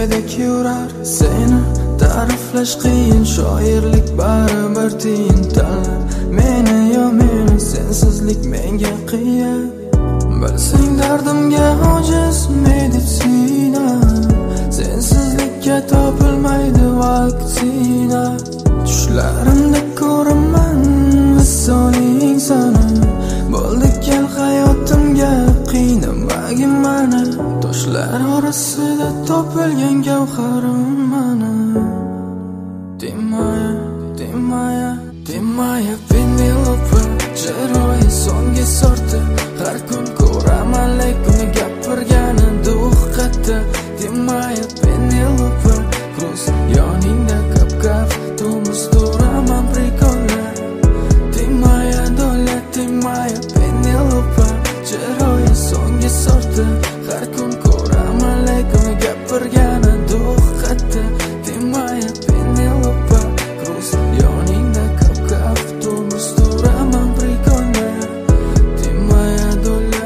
soydek yurar. Seni ta'riflash qiyin, shoirlik baribir tiyin. Tanla meni yo meni, sensizlik menga qiyin. Bilsang dardimga ojiz meditsina, sensizlikka topilmaydi vaksina. Tushlarimda ko'raman visoling sana. Bo'ldi kel hayotimga qiynamagin mani. Toshlar orasida topilgan gavharim mana. Demaya, demaya, demaya Penelope, chiroyi songa sorti. Har kun ko'raman lekin gapirgani duh qatta. Demaya Penelope, Cruz yoningda kap-kap turmush turaman prikollar. Demaya dola, demaya Penelope, chiroyi songa sorti. Har kun ko'raman lekin gapirgani duh qatta. Demaya Penelope, Cruz yoningda kap-kap turmush turaman prikollar. Demaya dola.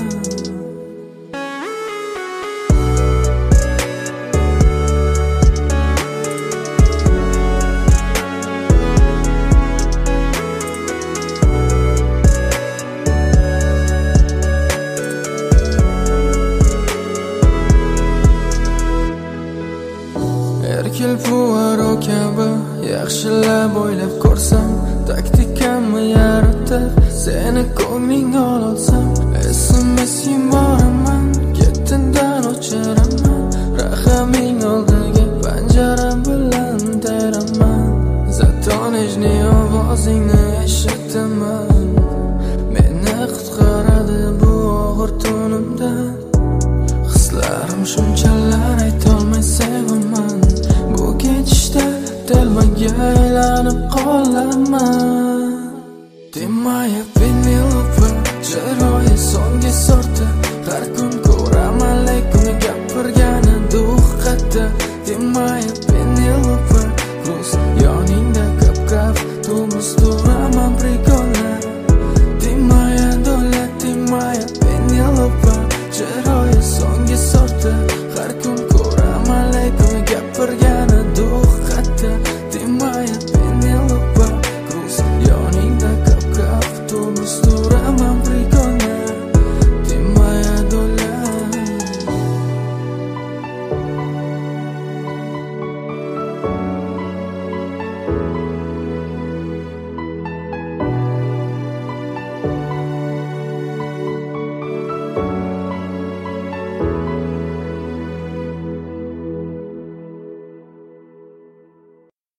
Erkil Poirot kabi yaxshilab o'ylab ko'rsam, taktikamni yaratib seni ko'ngling olsam, SMS yuboraman, ketidan o'chiraman, rahming oldiga panjaram bilan teraman. Zato nejniy ovozingni eshitaman, meni qutqaradi bu og'ir tunimdan. Hislarim shunchalar aytolmay sevaman. Bu ketishda telbaga aylanib qolaman.